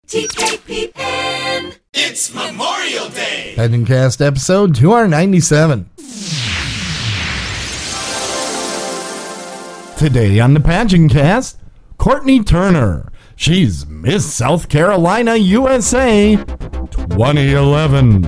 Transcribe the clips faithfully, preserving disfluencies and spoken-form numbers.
T K P N. It's Memorial Day. Pageant Cast episode two ninety-seven. Today on the Pageant Cast, Courtney Turner. She's Miss South Carolina U S A twenty eleven.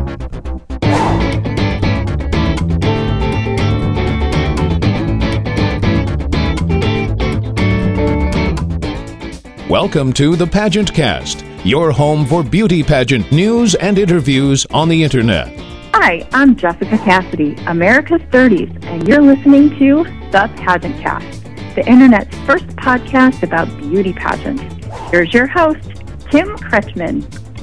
Welcome to the Pageant Cast, your home for beauty pageant news and interviews on the internet. Hi, I'm Jessica Cassidy, America's thirties, and you're listening to The Pageant Cast, the internet's first podcast about beauty pageants. Here's your host, Kim Kretschmann.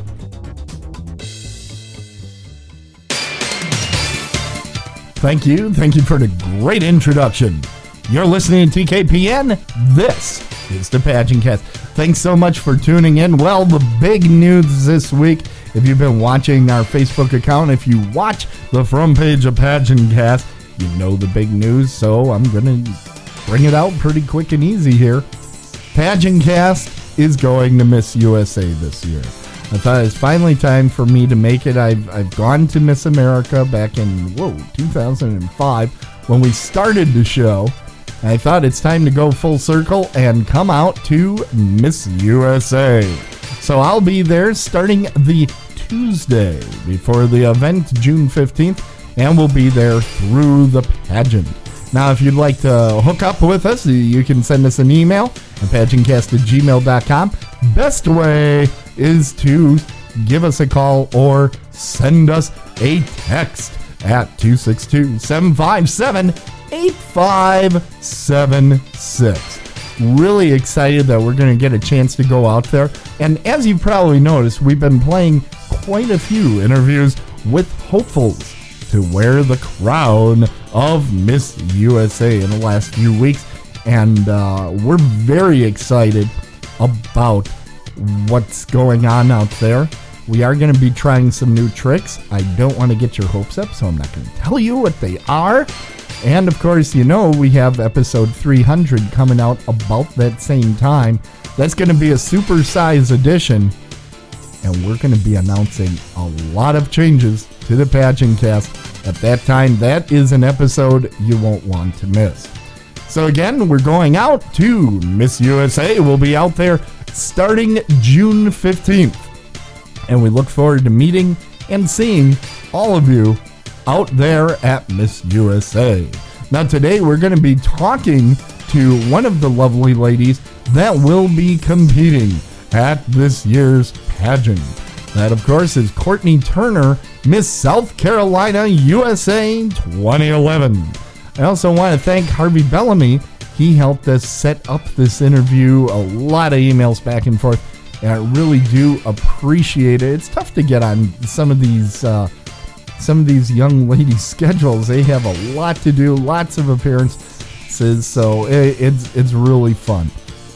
Thank you. Thank you for the great introduction. You're listening to T K P N. This is the Pageant Cast. Thanks so much for tuning in. Well, the big news this week, if you've been watching our Facebook account, if you watch the front page of Pageant Cast, you know the big news, so I'm going to bring it out pretty quick and easy here. Pageant Cast is going to Miss U S A this year. I thought it's finally time for me to make it. I've, I've gone to Miss America back in, whoa, two thousand five when we started the show. I thought it's time to go full circle and come out to Miss U S A. So I'll be there starting the Tuesday before the event, June fifteenth, and we'll be there through the pageant. Now, if you'd like to hook up with us, you can send us an email at pageantcast at gmail dot com. Best way is to give us a call or send us a text at two six two, seven five seven, eight five seven six. Really excited that we're going to get a chance to go out there. And as you probably noticed, we've been playing quite a few interviews with hopefuls to wear the crown of Miss U S A in the last few weeks. And uh, we're very excited about what's going on out there. We are going to be trying some new tricks. I don't want to get your hopes up, so I'm not going to tell you what they are. And of course, you know, we have episode three hundred coming out about that same time. That's going to be a super-size edition, and we're going to be announcing a lot of changes to the Pageant Cast at that time. That is an episode you won't want to miss. So again, we're going out to Miss U S A. We'll be out there starting June fifteenth. And we look forward to meeting and seeing all of you out there at Miss U S A. Now today we're going to be talking to one of the lovely ladies that will be competing at this year's pageant. That of course is Courtney Turner, Miss South Carolina U S A twenty eleven. I also want to thank Harvey Bellamy. He helped us set up this interview, a lot of emails back and forth, and I really do appreciate it. It's tough to get on some of these uh, some of these young ladies' schedules. They have a lot to do, lots of appearances, so it, it's it's really fun.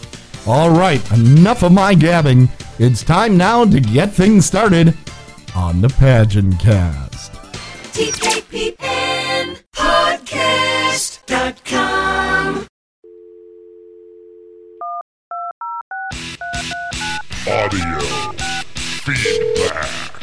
All right, enough of my gabbing. It's time now to get things started on the Pageant Cast. T K P N podcast dot com. Audio feedback.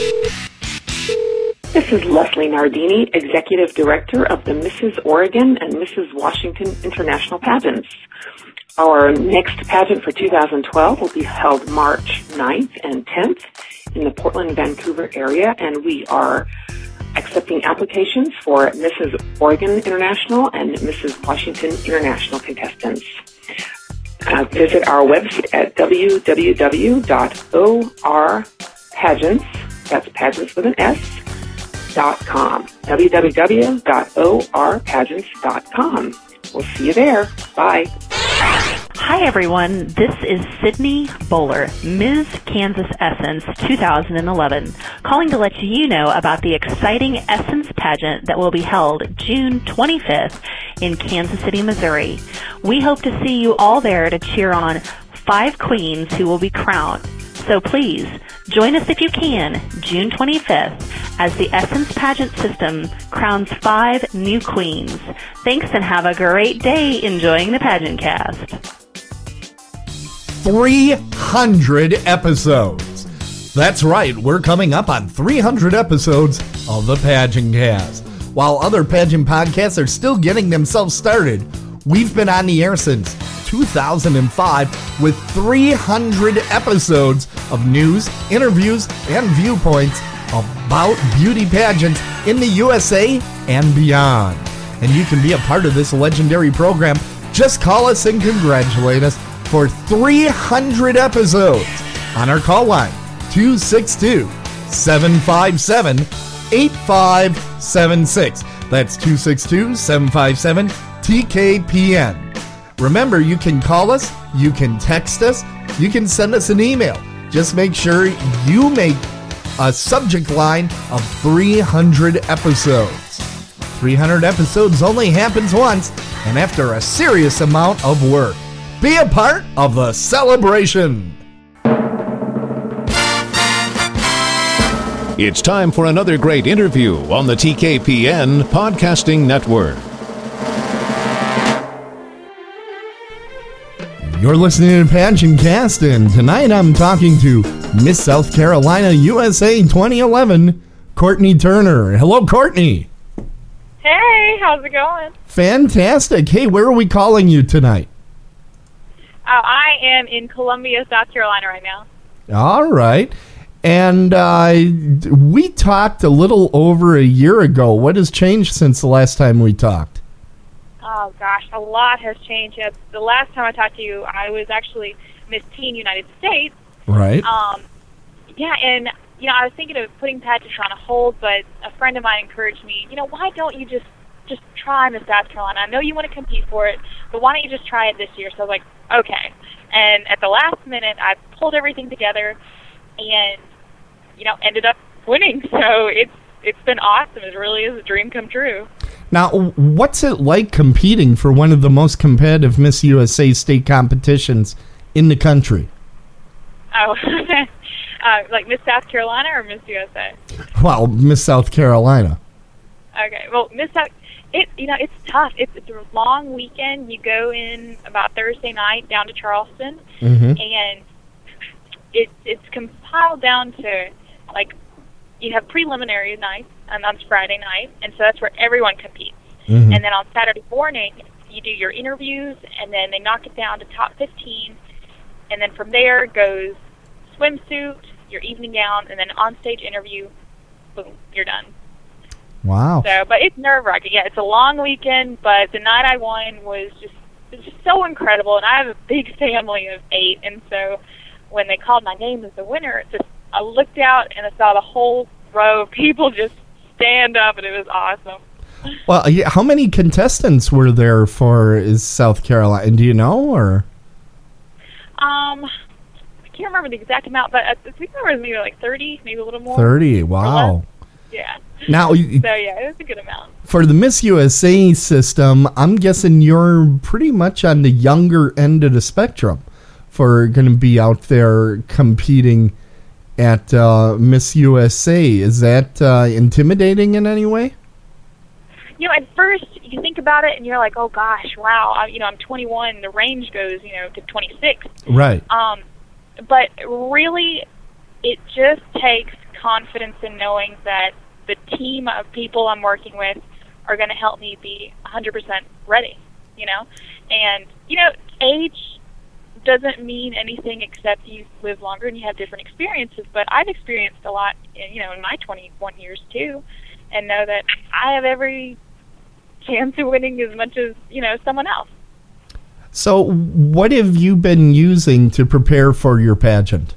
This is Leslie Nardini, Executive Director of the Missus Oregon and Missus Washington International Pageants. Our next pageant for two thousand twelve will be held March ninth and tenth in the Portland, Vancouver area, and we are accepting applications for Missus Oregon International and Missus Washington International contestants. Uh, visit our website at w w w dot o r pageants, that's pageants with an S, dot com. w w w dot o r pageants dot com. We'll see you there. Bye. Hi, everyone. This is Sydney Bowler, Miz Kansas Essence two thousand eleven, calling to let you know about the exciting Essence pageant that will be held June twenty-fifth in Kansas City, Missouri. We hope to see you all there to cheer on five queens who will be crowned. So please, join us if you can, June twenty-fifth, as the Essence pageant system crowns five new queens. Thanks and have a great day enjoying the Pageant Cast. three hundred episodes. That's right, we're coming up on three hundred episodes of the Pageant Cast. While other pageant podcasts are still getting themselves started, we've been on the air since two thousand five with three hundred episodes of news, interviews, and viewpoints about beauty pageants in the U S A and beyond. And you can be a part of this legendary program. Just call us and congratulate us for three hundred episodes on our call line, two six two, seven five seven, eight five seven six. That's two six two, seven five seven, T K P N. Remember, you can call us, you can text us, you can send us an email. Just make sure you make a subject line of three hundred episodes. three hundred episodes only happens once, and after a serious amount of work. Be a part of the celebration. It's time for another great interview on the T K P N Podcasting Network. You're listening to Pageant Cast, and tonight I'm talking to Miss South Carolina U S A twenty eleven, Courtney Turner. Hello, Courtney. Hey, how's it going? Fantastic. Hey, where are we calling you tonight? Uh, I am in Columbia, South Carolina right now. All right. And uh, we talked a little over a year ago. What has changed since the last time we talked? Oh, gosh, a lot has changed. Yeah, the last time I talked to you, I was actually Miss Teen United States. Right. Um, yeah, and, you know, I was thinking of putting pageantry on a hold, but a friend of mine encouraged me, you know, why don't you just, just try Miss South Carolina? I know you want to compete for it, but why don't you just try it this year? So I was like, okay. And at the last minute, I pulled everything together and, you know, ended up winning. So it's it's been awesome. It really is a dream come true. Now, what's it like competing for one of the most competitive Miss U S A state competitions in the country? Oh, uh, like Miss South Carolina or Miss U S A? Well, Miss South Carolina. Okay, well, Miss South, it you know it's tough. It's, it's a long weekend. You go in about Thursday night down to Charleston, Mm-hmm. and it it's compiled down to like you have preliminary nights and on Friday night, and so that's where everyone competes. Mm-hmm. And then on Saturday morning, you do your interviews, and then they knock it down to top fifteen, and then from there goes swimsuit, your evening gown, and then on-stage interview. Boom, you're done. Wow. So, but it's nerve-wracking. Yeah, it's a long weekend, but the night I won was just, it was just so incredible, and I have a big family of eight, and so when they called my name as the winner, it just I looked out and I saw the whole row of people just stand up, and it was awesome. Well, yeah, how many contestants were there for is South Carolina? Do you know, or? Um, I can't remember the exact amount, but I think there was maybe like thirty, maybe a little more. thirty, wow. Yeah. Now, so yeah, it was a good amount. For the Miss U S A system, I'm guessing you're pretty much on the younger end of the spectrum for going to be out there competing at uh, Miss U S A. Is that uh, intimidating in any way? You know, at first you think about it and you're like, oh gosh, wow, I, you know, I'm twenty-one. The range goes, you know, to twenty-six. Right. Um, but really, it just takes confidence in knowing that the team of people I'm working with are going to help me be one hundred percent ready. You know, and you know, age doesn't mean anything except you live longer and you have different experiences. But I've experienced a lot, you know, in my twenty-one years too, and know that I have every chance of winning as much as, you know, someone else. So what have you been using to prepare for your pageant?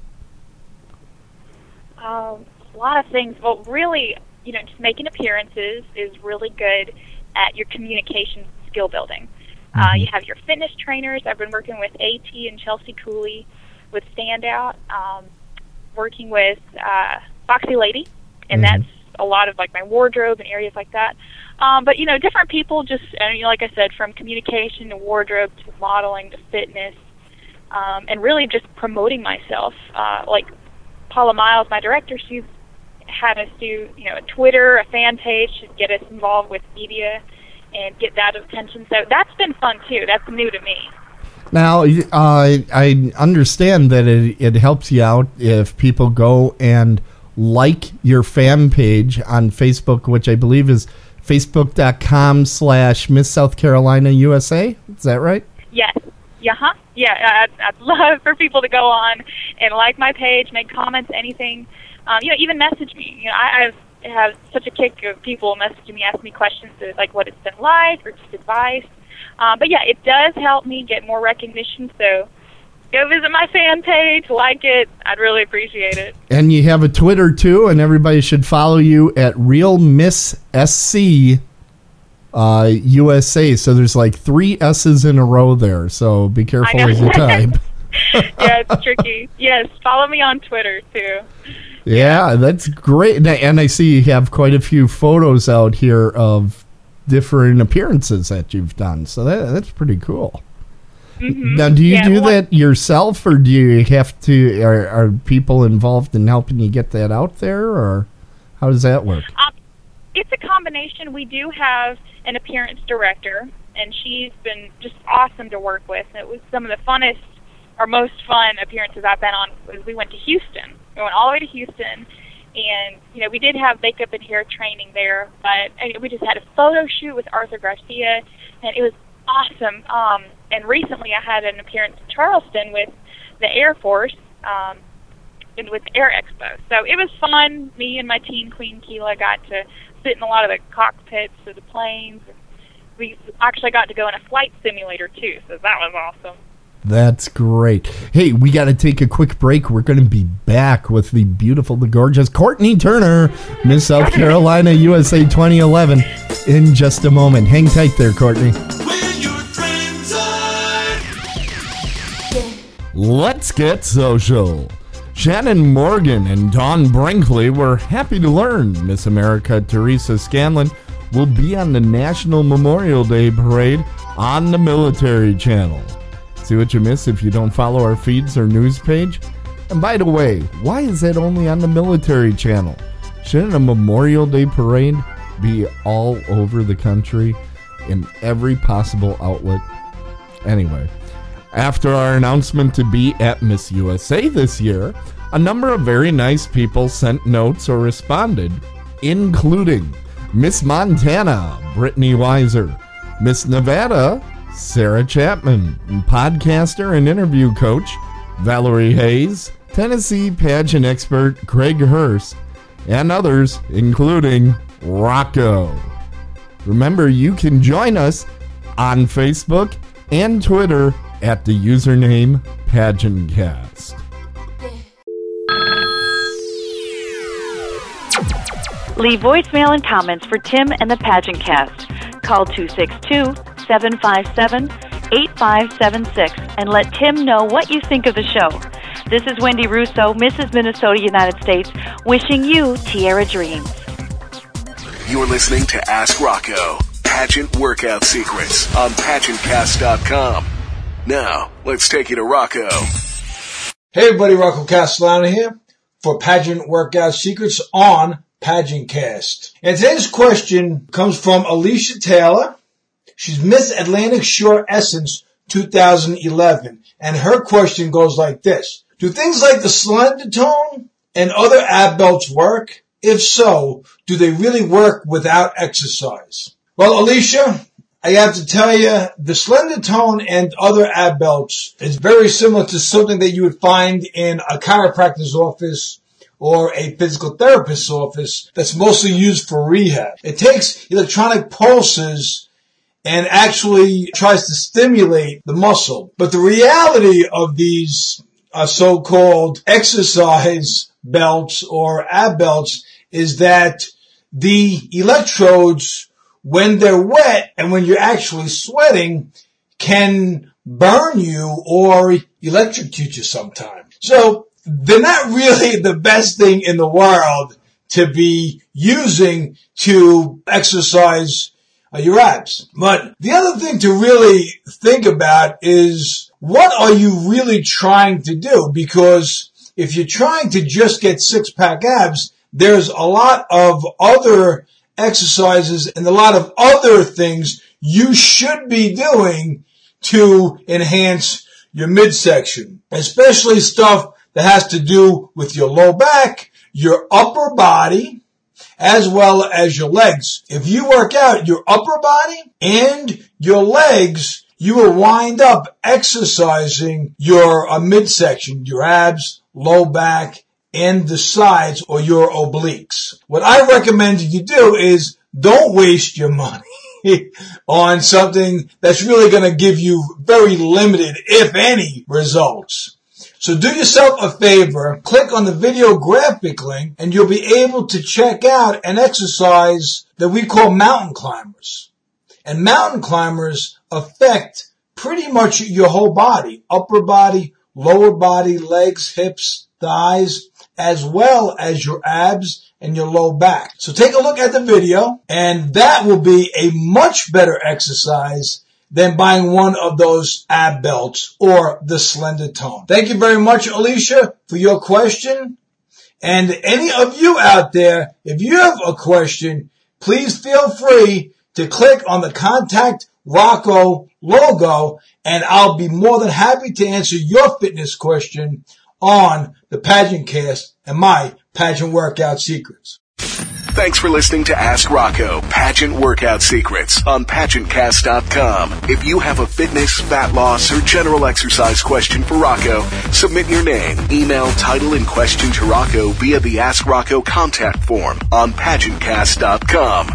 Um, a lot of things. Well, really, you know, just making appearances is really good at your communication skill building. Mm-hmm. Uh, you have your fitness trainers. I've been working with AT and Chelsea Cooley with Standout, um, working with uh, Foxy Lady, and mm-hmm. that's a lot of like my wardrobe and areas like that. Um, but, you know, different people just, uh, you know, like I said, from communication to wardrobe to modeling to fitness, um, and really just promoting myself. Uh, like Paula Miles, my director, she's had us do, you know, a Twitter, a fan page to get us involved with media and get that attention. So that's been fun, too. That's new to me. Now, uh, I understand that it, it helps you out if people go and like your fan page on Facebook, which I believe is facebook.com slash Miss South Carolina USA. Is that right? Yes. Yeah, huh? Yeah, I'd, I'd love for people to go on and like my page, make comments, anything. Um, you know, even message me. You know, I, I've have such a kick of people messaging me, asking me questions like what it's been like or just advice. Um, but yeah, it does help me get more recognition. So go visit my fan page, like it. I'd really appreciate it. And you have a Twitter too, and everybody should follow you at Real Miss S C uh, U S A. So there's like three S's in a row there. So be careful as you type. Yeah, it's tricky. Yes, follow me on Twitter too. Yeah, that's great. And I see you have quite a few photos out here of different appearances that you've done. So that, that's pretty cool. Mm-hmm. Now, do you yeah, do well, that yourself, or do you have to, are, are people involved in helping you get that out there, or how does that work? Um, it's a combination. We do have an appearance director, and she's been just awesome to work with. It was some of the funnest or most fun appearances I've been on. Was we went to Houston. We went all the way to Houston, and you know we did have makeup and hair training there, but I mean, we just had a photo shoot with Arthur Garcia, and it was awesome. Um, and recently, I had an appearance in Charleston with the Air Force, um, and with Air Expo. So it was fun. Me and my teen Queen Keela got to sit in a lot of the cockpits of the planes. We actually got to go in a flight simulator too, so that was awesome. That's great. Hey, we got to take a quick break. We're going to be back with the beautiful, the gorgeous Courtney Turner, Miss South Carolina U S A twenty eleven, in just a moment. Hang tight there, Courtney. Where your friends are. Let's get social. Shannon Morgan and Dawn Brinkley were happy to learn Miss America Teresa Scanlon will be on the National Memorial Day Parade on the Military Channel. See what you miss if you don't follow our feeds or news page? And by the way, why is that only on the Military Channel? Shouldn't a Memorial Day Parade be all over the country in every possible outlet? Anyway, after our announcement to be at Miss U S A this year, a number of very nice people sent notes or responded, including Miss Montana, Brittany Weiser, Miss Nevada, Sarah Chapman, podcaster and interview coach Valerie Hayes, Tennessee pageant expert Craig Hurst, and others, including Rocco. Remember, you can join us on Facebook and Twitter at the username PageantCast. Leave voicemail and comments for Tim and the PageantCast. Call two six two, seven five seven, eight five seven six and let Tim know what you think of the show. This is Wendy Russo, Missus Minnesota, United States, wishing you Tierra Dreams. You're listening to Ask Rocco, Pageant Workout Secrets on pageant cast dot com. Now, let's take you to Rocco. Hey everybody, Rocco Castellano here for Pageant Workout Secrets on PageantCast. And today's question comes from Alicia Taylor. She's Miss Atlantic Shore Essence two thousand eleven. And her question goes like this. Do things like the Slender Tone and other ab belts work? If so, do they really work without exercise? Well, Alicia, I have to tell you, the Slender Tone and other ab belts is very similar to something that you would find in a chiropractor's office or a physical therapist's office that's mostly used for rehab. It takes electronic pulses and actually tries to stimulate the muscle. But the reality of these uh, so-called exercise belts or ab belts is that the electrodes, when they're wet and when you're actually sweating, can burn you or electrocute you sometimes. So they're not really the best thing in the world to be using to exercise uh, your abs. But the other thing to really think about is, what are you really trying to do? Because if you're trying to just get six-pack abs, there's a lot of other exercises and a lot of other things you should be doing to enhance your midsection, especially stuff that has to do with your low back, your upper body, as well as your legs. If you work out your upper body and your legs, you will wind up exercising your uh, midsection, your abs, low back, and the sides or your obliques. What I recommend you do is don't waste your money on something that's really going to give you very limited, if any, results. So do yourself a favor, click on the video graphic link, and you'll be able to check out an exercise that we call mountain climbers. And mountain climbers affect pretty much your whole body, upper body, lower body, legs, hips, thighs, as well as your abs and your low back. So take a look at the video, and that will be a much better exercise than buying one of those ab belts or the Slender Tone. Thank you very much, Alicia, for your question. And any of you out there, if you have a question, please feel free to click on the Contact Rocco logo, and I'll be more than happy to answer your fitness question on the Pageant Cast and my Pageant Workout Secrets. Thanks for listening to Ask Rocco, Pageant Workout Secrets on pageant cast dot com. If you have a fitness, fat loss, or general exercise question for Rocco, submit your name, email, title, and question to Rocco via the Ask Rocco contact form on pageant cast dot com.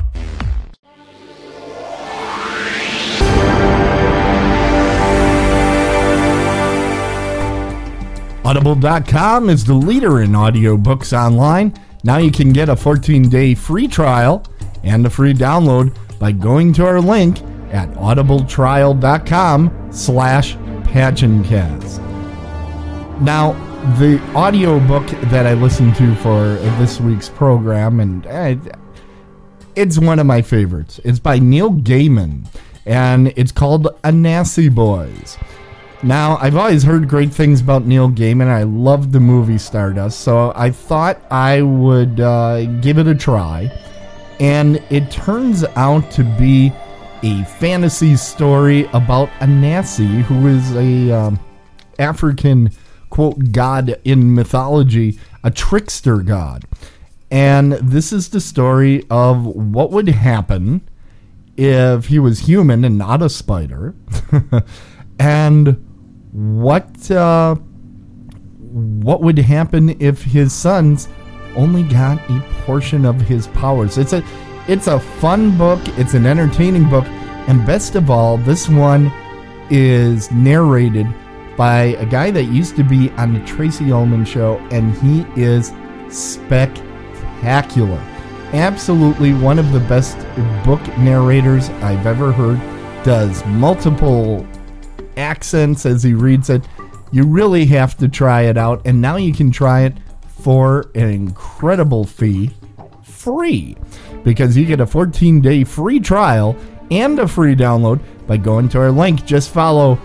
Audible dot com is the leader in audiobooks online. Now you can get a fourteen-day free trial and a free download by going to our link at audibletrial.com slash pageantcast. Now, the audiobook that I listened to for this week's program, and uh, it's one of my favorites. It's by Neil Gaiman, and it's called Anansi Boys. Now, I've always heard great things about Neil Gaiman. I love the movie Stardust, so I thought I would uh, give it a try. And it turns out to be a fantasy story about Anansi, who is a um, African, quote, god in mythology, a trickster god. And this is the story of what would happen if he was human and not a spider. And what uh, what would happen if his sons only got a portion of his powers? It's a it's a fun book. It's an entertaining book, and best of all, this one is narrated by a guy that used to be on the Tracy Ullman Show, and he is spectacular. Absolutely one of the best book narrators I've ever heard. Does multiple accents as he reads it. You really have to try it out, and now you can try it for an incredible fee, free, because you get a fourteen-day free trial and a free download by going to our link. Just follow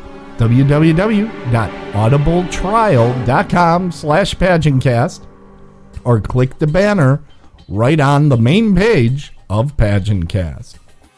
www.audibletrial.com slash pageantcast or click the banner right on the main page of PageantCast.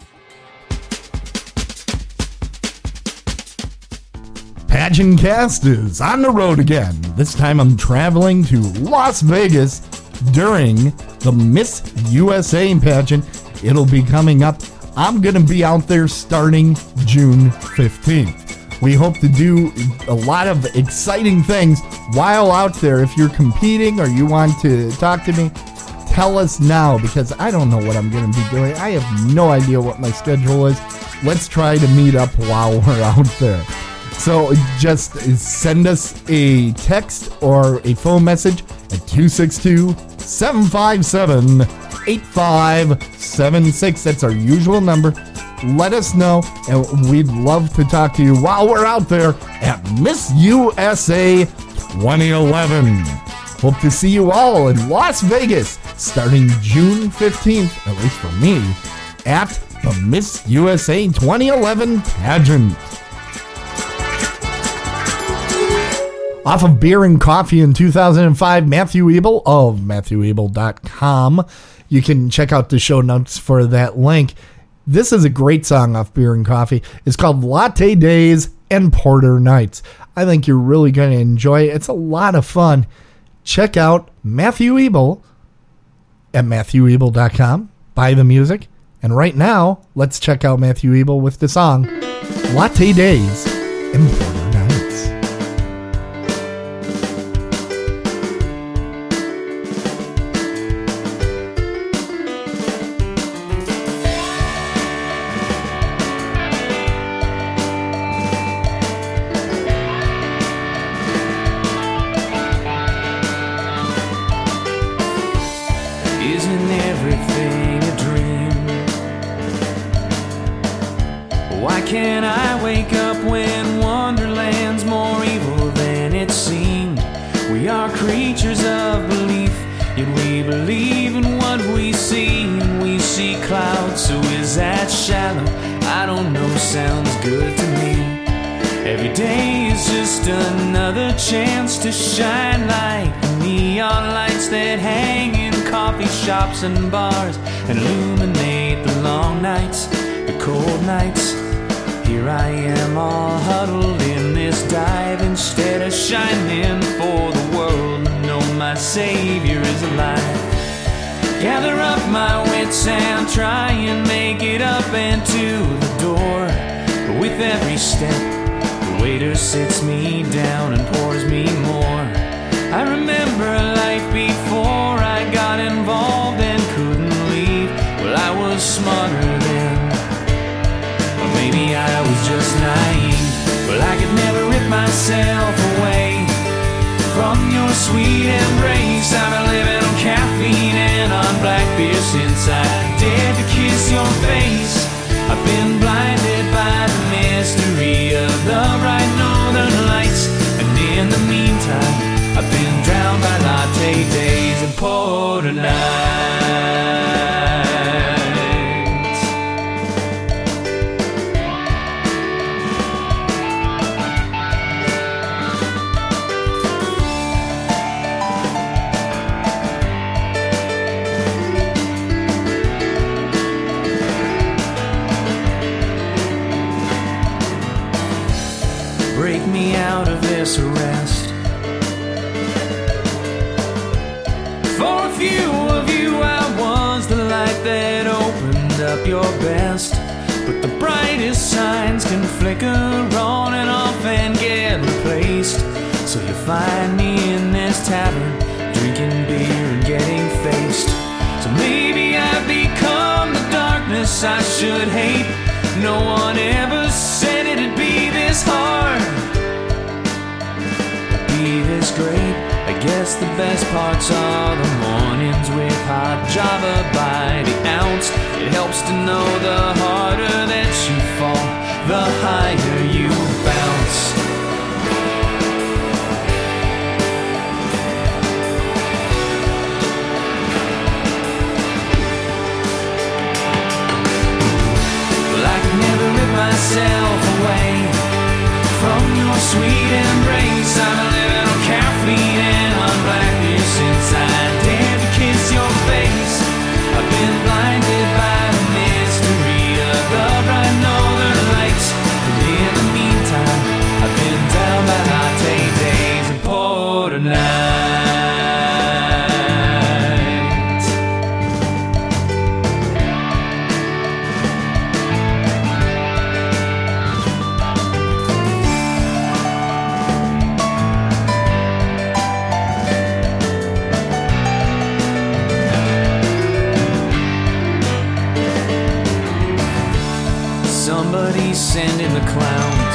PageantCast is on the road again. This time I'm traveling to Las Vegas during the Miss U S A pageant. It'll be coming up. I'm going to be out there starting June fifteenth. We hope to do a lot of exciting things while out there. If you're competing or you want to talk to me, tell us now, because I don't know what I'm going to be doing. I have no idea what my schedule is. Let's try to meet up while we're out there. So just send us a text or a phone message at two six two, seven five seven, eight five seven six. That's our usual number. Let us know, and we'd love to talk to you while we're out there at Miss U S A twenty eleven. Hope to see you all in Las Vegas starting June fifteenth, at least for me, at the Miss U S A twenty eleven pageant. Off of Beer and Coffee in two thousand five, Matthew Ebel of matthew ebel dot com. You can check out the show notes for that link. This is a great song off Beer and Coffee. It's called Latte Days and Porter Nights. I think you're really going to enjoy it. It's a lot of fun. Check out Matthew Ebel at matthew ebel dot com. Buy the music. And right now, let's check out Matthew Ebel with the song Latte Days and Porter Nights. Isn't everything a dream? Why can't I wake up when Wonderland's more evil than it seemed? We are creatures of belief, yet we believe in what we see. And we see clouds, so is that shallow? I don't know, sounds good to me. Every day is just another chance to shine like the neon lights that hang in coffee shops and bars and illuminate the long nights, the cold nights. Here I am all huddled in this dive instead of shining for the world. No, my Savior is alive. Gather up my wits and try and make it up and to the door. But with every step, the waiter sits me down and pours me more. I remember life before I got involved and couldn't leave. Well, I was smarter then, or maybe I was just naive. Well, I could never rip myself away from your sweet embrace. I've been living on caffeine and on black beer since I dared to kiss your face. I've been blinded by the mystery of the bright northern lights, and in the meantime I've been drowned by latte days and porter nights. Break me out of this arrest. For a few of you I was the light that opened up your best. But the brightest signs can flicker on and off and get replaced. So you find me in this tavern, drinking beer and getting faced. So maybe I've become the darkness I should hate. No one ever said it'd be this hard, be this great. I guess the best parts are the mornings with hot Java by the ounce. It helps to know the harder that you fall, the higher you bounce. Well, I could never rip myself away from your sweet embrace. I'm living on caffeine and on black beer since I dared to kiss your face. I've been blinded by the mystery of the bright northern lights, and in the meantime I've been down by latte days and porter nights. Somebody send in the clowns,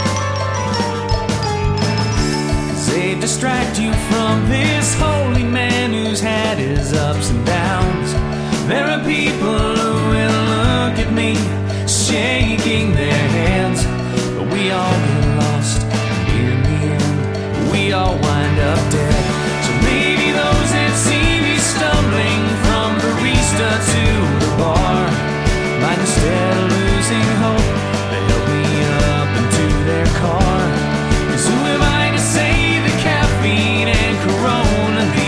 'cause they distract you from this holy man who's had his ups and downs. There are people who will look at me shaking their hands, but we all get lost, and in the end we all wind up dead. So maybe those that see me stumbling from barista to the bar might, instead of losing hope, they help me up into their car. 'Cause who am I to say that caffeine and Corona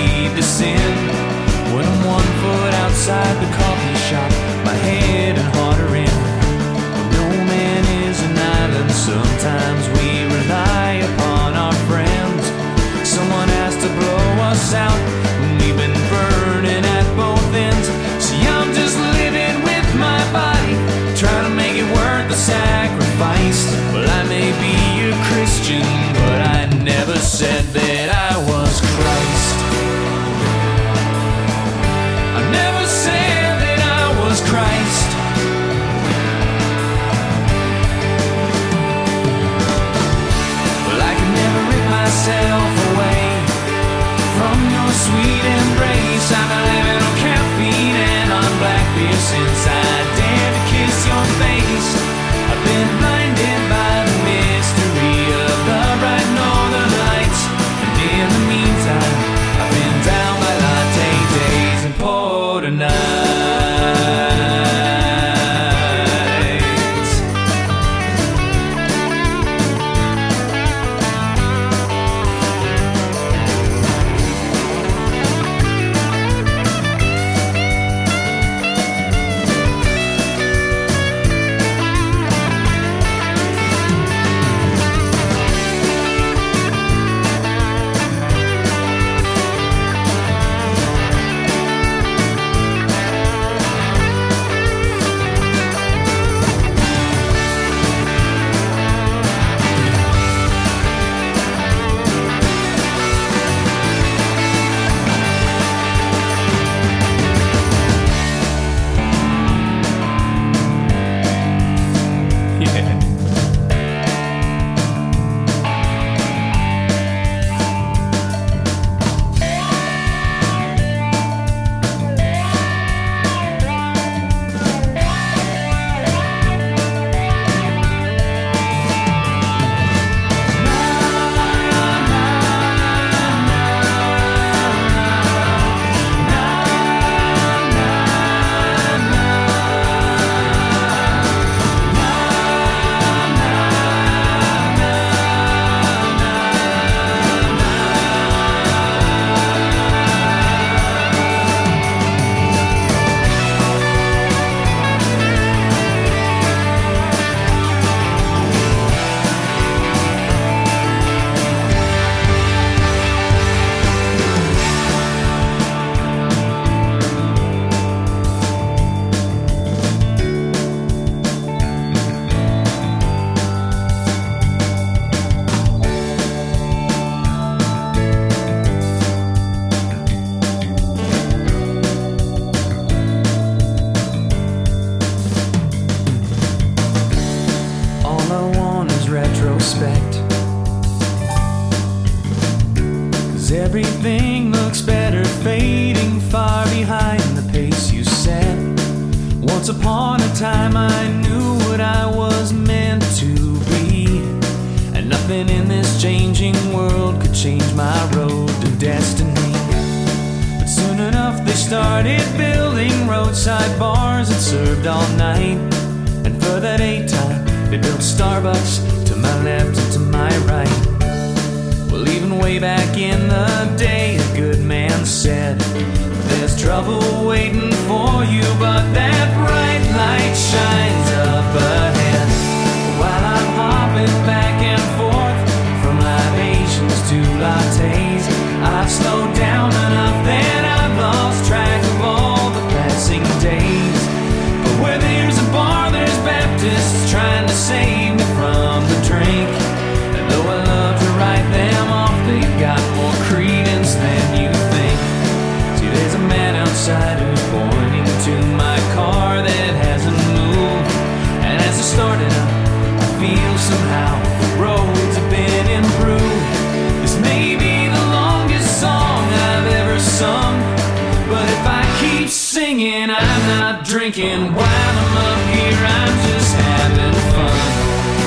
upon a time I knew what I was meant to be, and nothing in this changing world could change my road to destiny. But soon enough they started building roadside bars that served all night, and for that daytime they built Starbucks to my left and to my right. Well, even way back in the day, a good man said, there's trouble waiting for you, but that bright light shines up ahead. While I'm hopping back and forth from libations to lattes, I've slowed down enough that I've lost track of all the passing days. But where there's a bar, there's Baptists trying to save me from the drink. And though I love to write them off, they've got more credence than you think. See, there's a man outside who's pointing to my car that hasn't moved. And as I start it up, I feel somehow the roads have been improved. This may be the longest song I've ever sung, but if I keep singing, I'm not drinking. While I'm up here, I'm just having fun.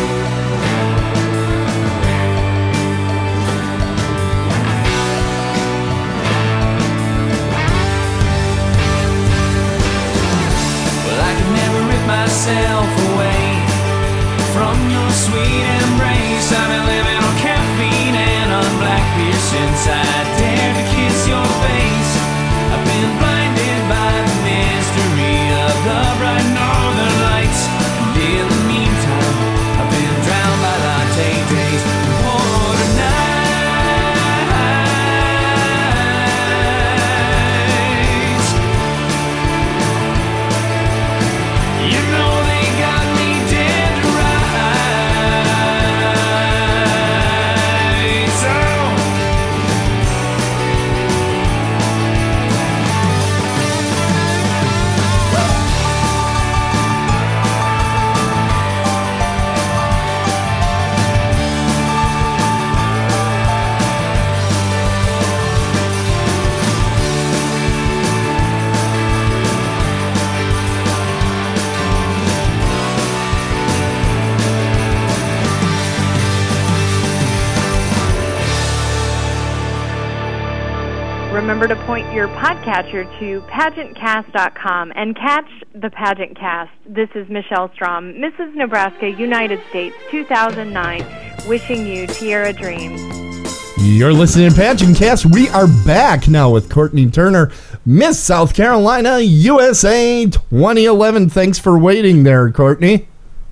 Myself away from your sweet embrace. I've been living on caffeine and on black beer since I dared to kiss your face. I've been blinded by the mystery of the bright northern lights, and in the meantime I've been drowned by latte days and porter nights. You know they got me dead to rights. Remember to point your podcatcher to pageant cast dot com and catch the Pageant Cast. This is Michelle Strom, Missus Nebraska, United States, two thousand nine, wishing you Tierra Dreams. You're listening to Pageant Cast. We are back now with Courtney Turner, Miss South Carolina, U S A twenty eleven. Thanks for waiting there, Courtney.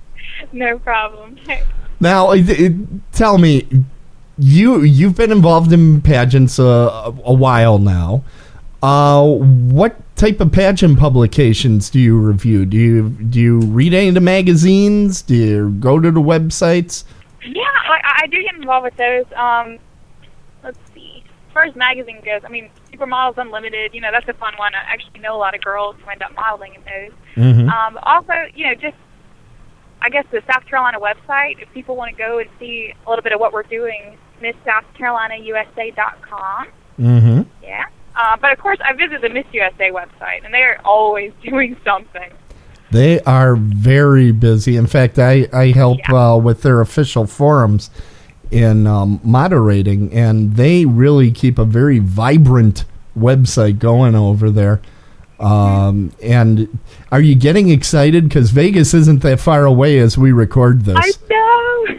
No problem. Now, it, it, tell me, you, you've been involved in pageants uh, a while now. Uh, what type of pageant publications do you review? Do you do you read any of the magazines? Do you go to the websites? Yeah, I, I do get involved with those. Um, let's see. As far as magazine goes, I mean, Supermodels Unlimited, you know, that's a fun one. I actually know a lot of girls who end up modeling in those. Mm-hmm. Um, also, you know, just, I guess, the South Carolina website, if people want to go and see a little bit of what we're doing, Miss South Carolina U S A dot com. Mm-hmm. Yeah. Uh, but, of course, I visit the Miss U S A website, and they're always doing something. They are very busy. In fact, I, I help yeah. uh, with their official forums in um, moderating, and they really keep a very vibrant website going over there. Um, and are you getting excited? Because Vegas isn't that far away as we record this. I know.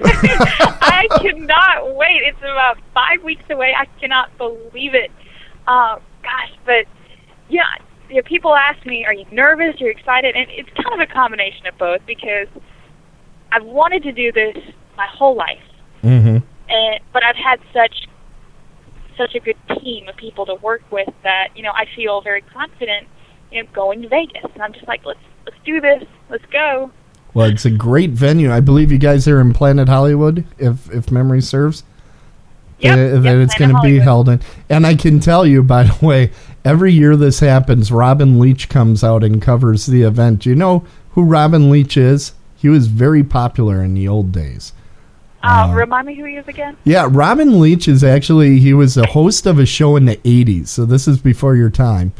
I cannot wait. It's about five weeks away. I cannot believe it. Uh, gosh, but yeah, you know, people ask me, are you nervous? Are you excited? And it's kind of a combination of both, because I've wanted to do this my whole life. Mm-hmm. And, but I've had such such a good team of people to work with that, you know, I feel very confident in going to Vegas. And I'm just like, let's let's do this. Let's go. Well, it's a great venue. I believe you guys are in Planet Hollywood, if if memory serves. Yep, uh, that yep, it's going to be Hollywood. held in. And I can tell you, by the way, every year this happens, Robin Leach comes out and covers the event. Do you know who Robin Leach is? He was very popular in the old days. Uh, uh, remind me who he is again? Yeah, Robin Leach is actually, he was a host of a show in the eighties, so this is before your time.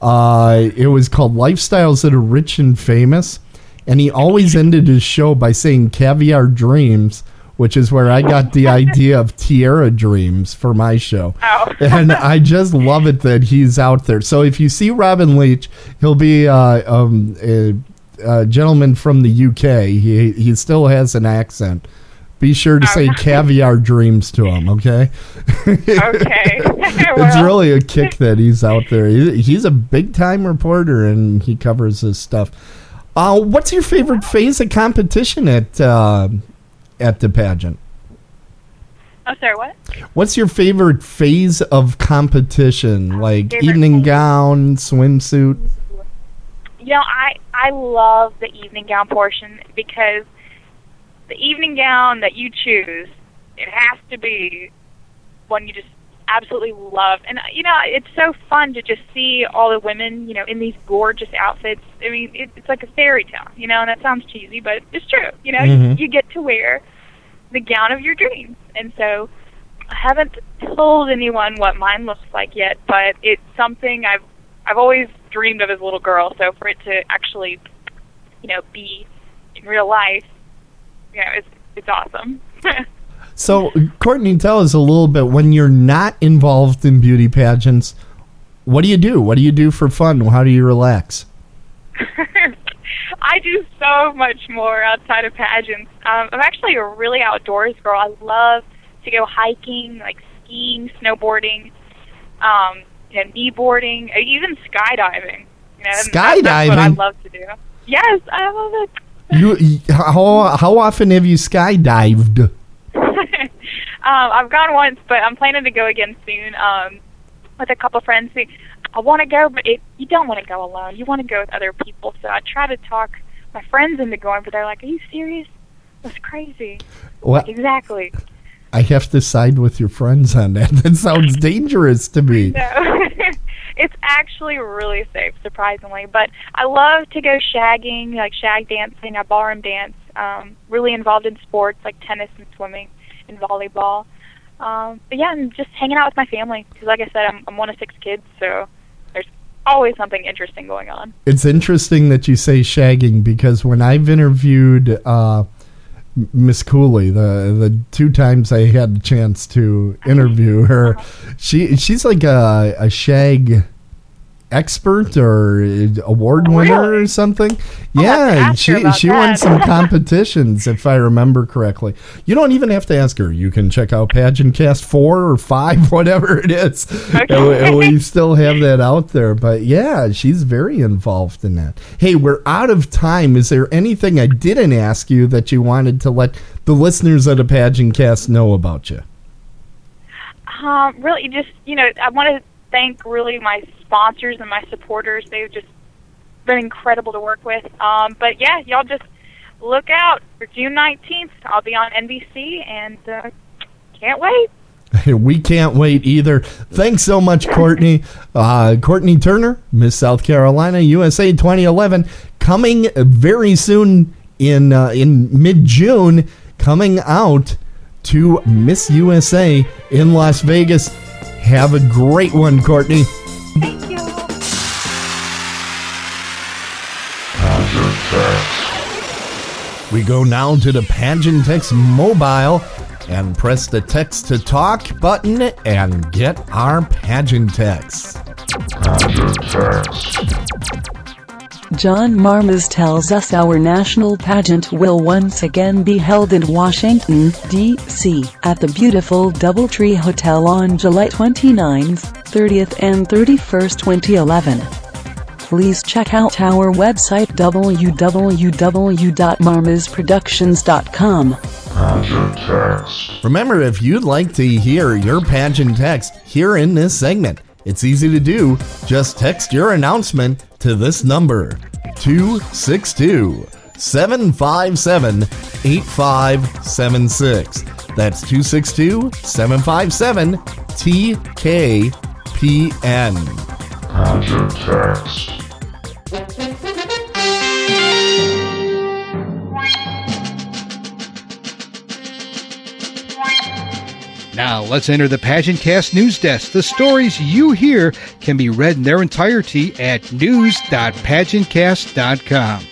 Uh, it was called Lifestyles That Are Rich and Famous. And he always ended his show by saying caviar dreams, which is where I got the idea of Tierra Dreams for my show. Oh. And I just love it that he's out there. So if you see Robin Leach, he'll be uh, um, a, a gentleman from the U K. He he still has an accent. Be sure to say caviar dreams to him, okay? Okay. It's really a kick that he's out there. He, he's a big-time reporter, and he covers this stuff. Uh, what's your favorite phase of competition at uh, at the pageant? Oh, sorry, what? What's your favorite phase of competition, like Favorite evening phase? gown, swimsuit? You know, I, I love the evening gown portion because the evening gown that you choose, it has to be one you just absolutely love. And, you know, it's so fun to just see all the women, you know, in these gorgeous outfits. I mean, it, it's like a fairy tale, you know, and that sounds cheesy, but it's true. You know, Mhm. you, you get to wear the gown of your dreams. And so I haven't told anyone what mine looks like yet, but it's something I've I've always dreamed of as a little girl. So for it to actually, you know, be in real life, you know, it's it's awesome. So, Courtney, tell us a little bit, when you're not involved in beauty pageants, what do you do? What do you do for fun? How do you relax? I do so much more outside of pageants. Um, I'm actually a really outdoors girl. I love to go hiking, like skiing, snowboarding, um, you know, kneeboarding, uh, even skydiving. You know, and that- That's what I Skydiving? love to do. Yes, I love it. You, how, how often have you skydived? um, I've gone once, but I'm planning to go again soon um, with a couple friends. Who, I want to go, but it, you don't want to go alone. You want to go with other people. So I try to talk my friends into going, but they're like, "Are you serious? That's crazy." What? Like, exactly. I have to side with your friends on that. That sounds dangerous to me. No. It's actually really safe, surprisingly. But I love to go shagging, like shag dancing. I ballroom dance. Um, really involved in sports like tennis and swimming and volleyball. Um, but yeah, and just hanging out with my family. Because like I said, I'm, I'm one of six kids, so there's always something interesting going on. It's interesting that you say shagging, because when I've interviewed uh, Miss Cooley, the the two times I had the chance to interview her, she she's like a, a shag expert or award winner or something. Yeah, she she won some competitions, if I remember correctly. You don't even have to ask her. You can check out Pageant Cast four or five, whatever it is. And we, and we still have that out there. But yeah, she's very involved in that. Hey, we're out of time. Is there anything I didn't ask you that you wanted to let the listeners of the Pageant Cast know about you? Um, really, just, you know, I want to thank really my sponsors and my supporters. They've just been incredible to work with. Um, but yeah, y'all just look out for June nineteenth. I'll be on N B C, and uh, can't wait. We can't wait either. Thanks so much, Courtney. Uh, Courtney Turner, Miss South Carolina, U S A twenty eleven, coming very soon in uh, in mid-June, coming out to Miss U S A in Las Vegas. Have a great one, Courtney. Thank you. We go now to the Pageant Text mobile and press the text to talk button and get our Pageant Text. John Marmas tells us our national pageant will once again be held in Washington, D C at the beautiful Doubletree Hotel on July twenty-ninth, thirtieth, and thirty-first, twenty eleven. Please check out our website w w w dot marmas productions dot com. Remember, if you'd like to hear your Pageant Text here in this segment, it's easy to do. Just text your announcement to this number, two six two, seven five seven, eight five seven six. That's two six two, seven five seven, T K P N. Pageant Text. Now, let's enter the Pageant Cast News Desk. The stories you hear can be read in their entirety at news dot pageant cast dot com.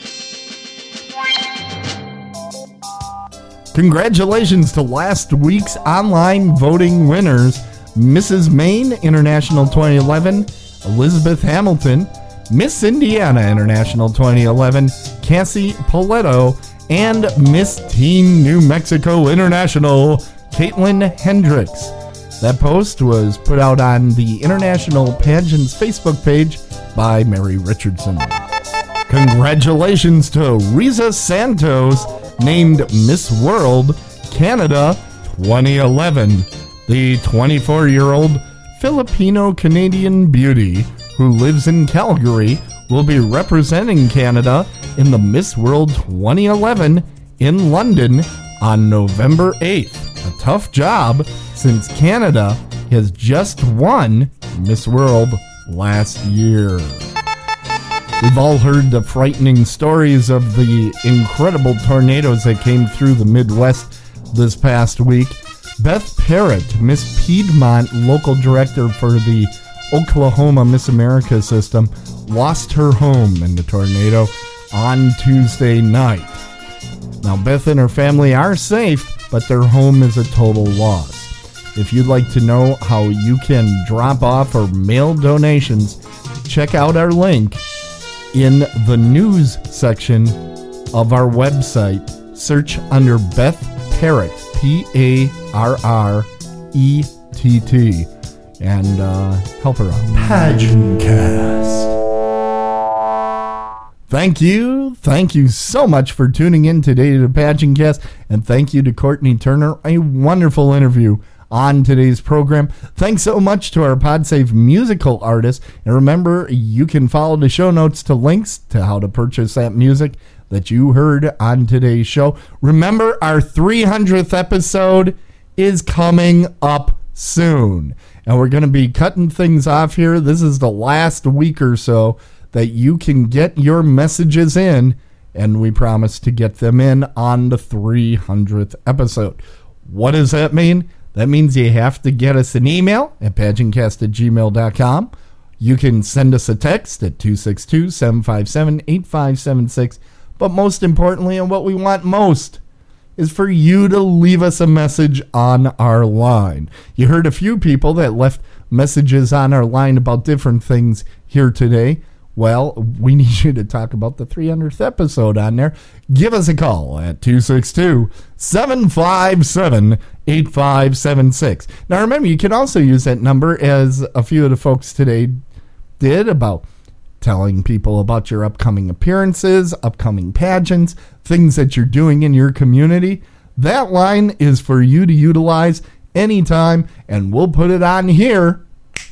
Congratulations to last week's online voting winners: Missus Maine International twenty eleven, Elizabeth Hamilton; Miss Indiana International twenty eleven, Cassie Poletto; and Miss Teen New Mexico International, Caitlin Hendricks. That post was put out on the International Pageants Facebook page by Mary Richardson. Congratulations to Riza Santos, named Miss World Canada twenty eleven. The twenty-four-year-old Filipino-Canadian beauty who lives in Calgary will be representing Canada in the Miss World twenty eleven in London on November eighth. A tough job, since Canada has just won Miss World last year. We've all heard the frightening stories of the incredible tornadoes that came through the Midwest this past week. Beth Parrott, Miss Piedmont local director for the Oklahoma Miss America system, lost her home in the tornado on Tuesday night. Now, Beth and her family are safe, but their home is a total loss. If you'd like to know how you can drop off or mail donations, check out our link in the news section of our website. Search under Beth Parrott, P A R R E T T, and uh, help her out. Pageant Cast. Thank you. Thank you so much for tuning in today to the Pageant Cast, and thank you to Courtney Turner. A wonderful interview on today's program. Thanks so much to our PodSafe musical artist. And remember, you can follow the show notes to links to how to purchase that music that you heard on today's show. Remember, our three hundredth episode is coming up soon, and we're going to be cutting things off here. This is the last week or so that you can get your messages in, and we promise to get them in on the three hundredth episode. What does that mean? That means you have to get us an email at pageant cast at gmail dot com. You can send us a text at two six two, seven five seven, eight five seven six. But most importantly, and what we want most, is for you to leave us a message on our line. You heard a few people that left messages on our line about different things here today. Well, we need you to talk about the three hundredth episode on there. Give us a call at two six two, seven five seven, eight five seven six. Now remember, you can also use that number, as a few of the folks today did, about telling people about your upcoming appearances, upcoming pageants, things that you're doing in your community. That line is for you to utilize anytime, and we'll put it on here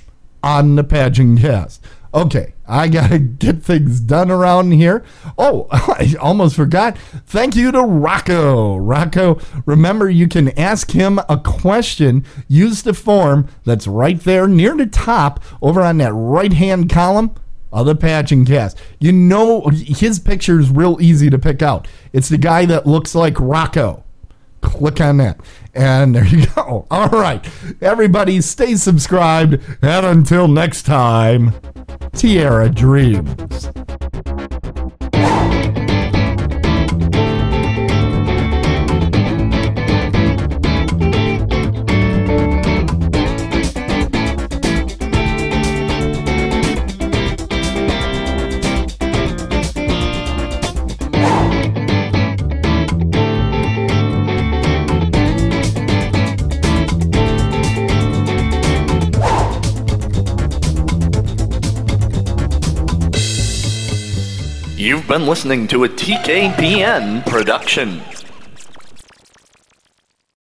on the Pageant Cast. Okay, I gotta get things done around here. Oh, I almost forgot. Thank you to Rocco. Rocco, remember, you can ask him a question. Use the form that's right there near the top over on that right-hand column of the Pageant Cast. You know, his picture is real easy to pick out. It's the guy that looks like Rocco. Click on that. And there you go. All right. Everybody stay subscribed. And until next time, Tierra Dreams. You've been listening to a T K P N production.